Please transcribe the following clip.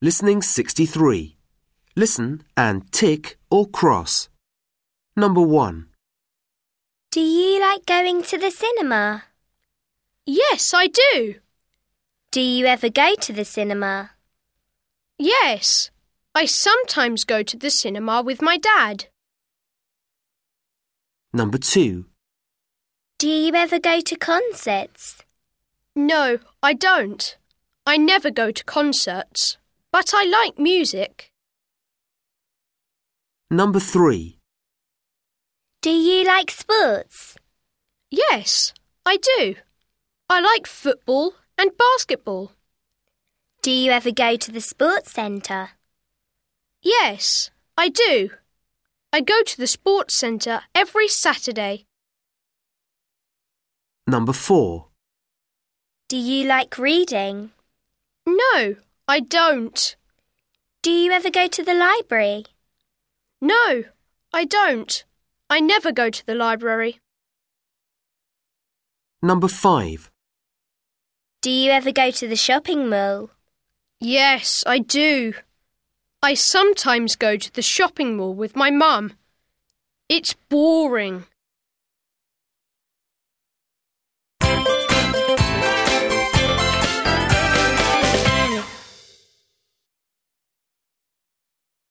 Listening 63. Listen and tick or cross. Number 1. Do you like going to the cinema? Yes, I do. Do you ever go to the cinema? Yes, I sometimes go to the cinema with my dad. Number 2. Do you ever go to concerts? No, I don't. I never go to concerts, but I like music. Number 3. Do you like sports? Yes, I do. I like football and basketball. Do you ever go to the sports centre? Yes, I do. I go to the sports centre every Saturday. Number 4. Do you like reading? No, I don't. Do you ever go to the library? No, I don't. I never go to the library. Number 5. Do you ever go to the shopping mall? Yes, I do. I sometimes go to the shopping mall with my mum. It's boring.